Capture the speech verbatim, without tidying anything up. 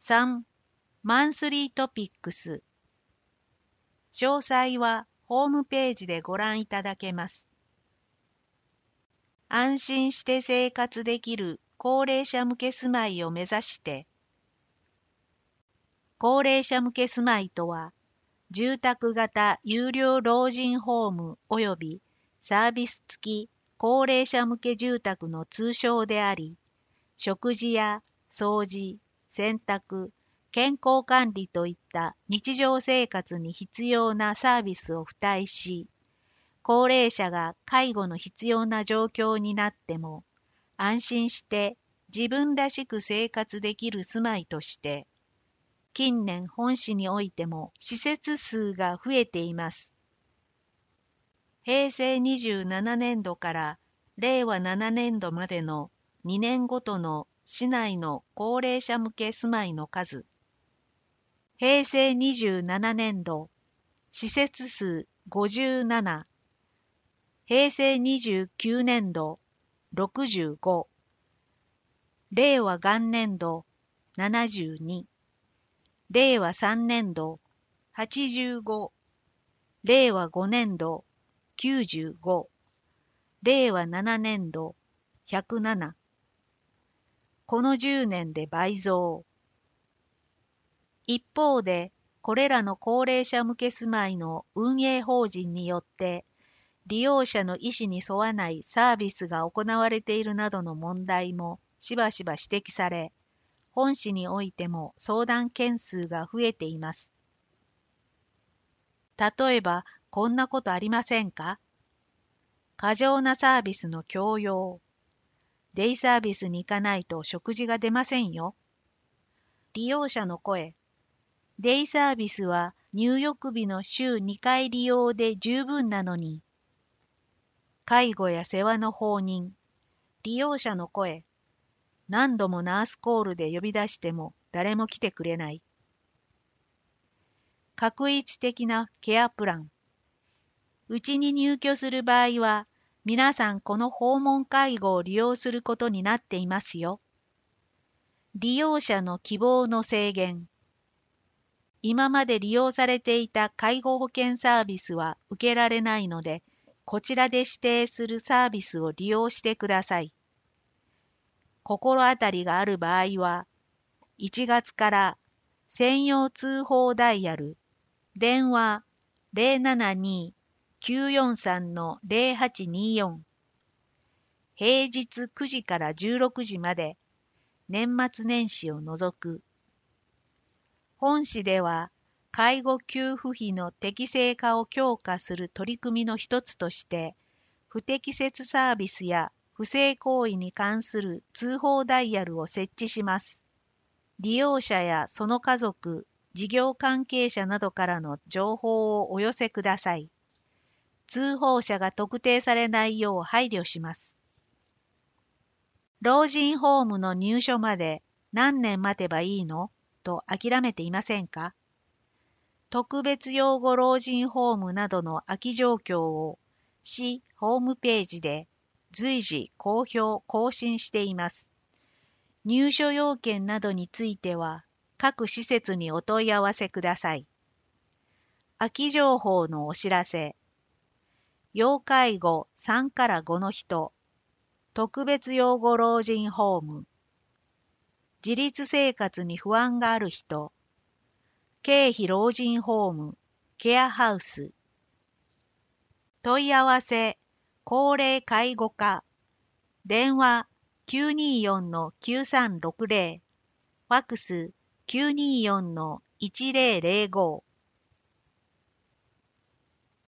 さん. マンスリートピックス。詳細はホームページでご覧いただけます。安心して生活できる高齢者向け住まいを目指して。高齢者向け住まいとは、住宅型有料老人ホーム及びサービス付き高齢者向け住宅の通称であり、食事や掃除、洗濯、健康管理といった日常生活に必要なサービスを付帯し、高齢者が介護の必要な状況になっても、安心して自分らしく生活できる住まいとして、近年本市においても施設数が増えています。へいせいにじゅうななねんどかられいわななねんどまでのにねんごとの市内の高齢者向け住まいの数。へいせいにじゅうななねんど、施設数ごじゅうなな。へいせいにじゅうきゅうねんど、ろくじゅうご。れいわ元年度、ななじゅうに。れいわさんねんど、はちじゅうご。れいわごねんど、きゅうじゅうご。れいわななねんど、ひゃくなな。このじゅうねんで倍増。一方で、これらの高齢者向け住まいの運営法人によって、利用者の意思に沿わないサービスが行われているなどの問題もしばしば指摘され、本市においても相談件数が増えています。例えば、こんなことありませんか？過剰なサービスの強要。デイサービスに行かないと食事が出ませんよ。利用者の声。デイサービスは入浴日の週にかい利用で十分なのに。介護や世話の放任。利用者の声。何度もナースコールで呼び出しても誰も来てくれない。画一的なケアプラン。うちに入居する場合は、皆さんこの訪問介護を利用することになっていますよ。利用者の希望の制限。今まで利用されていた介護保険サービスは受けられないので、こちらで指定するサービスを利用してください。心当たりがある場合は、いちがつから専用通報ダイヤル、電話 ゼロななに きゅうよんさん ゼロはちによん、平日くじからじゅうろくじまで、年末年始を除く。本市では、介護給付費の適正化を強化する取り組みの一つとして、不適切サービスや不正行為に関する通報ダイヤルを設置します。利用者やその家族、事業関係者などからの情報をお寄せください。通報者が特定されないよう配慮します。老人ホームの入所まで何年待てばいいのと諦めていませんか？特別養護老人ホームなどの空き状況を市ホームページで随時公表・更新しています。入所要件などについては各施設にお問い合わせください。空き情報のお知らせ。要介護さんからごの人、特別養護老人ホーム、自立生活に不安がある人、経費老人ホーム、ケアハウス。問い合わせ、高齢介護課、電話 きゅうによん きゅうさんろくぜろ、ファックス きゅうによん いちぜろぜろご。